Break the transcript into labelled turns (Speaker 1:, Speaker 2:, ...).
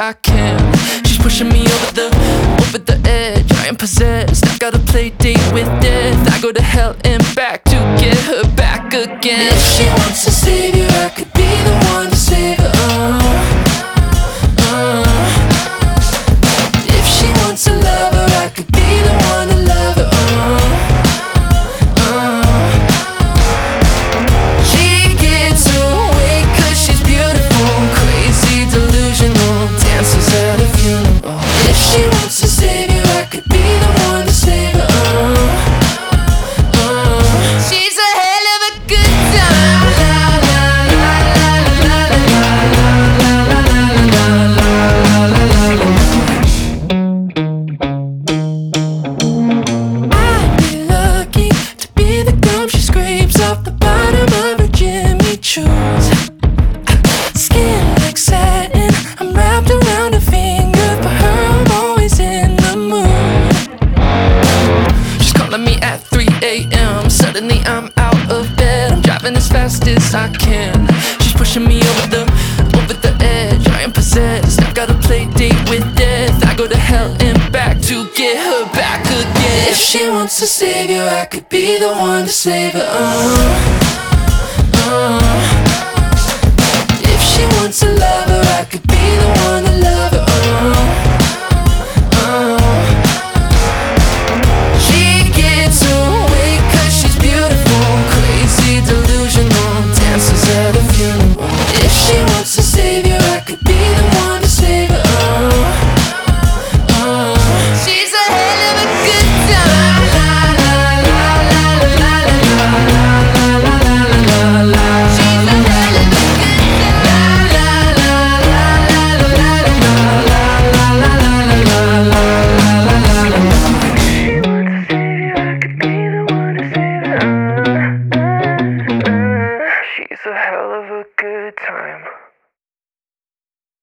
Speaker 1: I can. She's pushing me over the edge. I am possessed, I've got a play date with death. I go to hell and back to get her back again. If she wants a savior, I could be the one to save her. If she wants a lover, I could be the one to love her. She gets away 'cause she's beautiful, crazy, delusional, dances at a funeral. If she wants a savior, I could be the one to save her. She's a hell of a good time. I'd be lucky to be the gum she scrapes off the bottom of her Jimmy Choo's. Skin like satin, I'm wrapped around her finger. For her, I'm always in the mood. She's calling me at 3 a.m. Suddenly I'm out of bed. I'm driving as fast as I can. She's pushing me over the edge. I am possessed, I've got a play date with death. I go to hell and back to get her back again. If she wants a savior, I could be the one to save her. If she wants a lover, I could be the one to love her.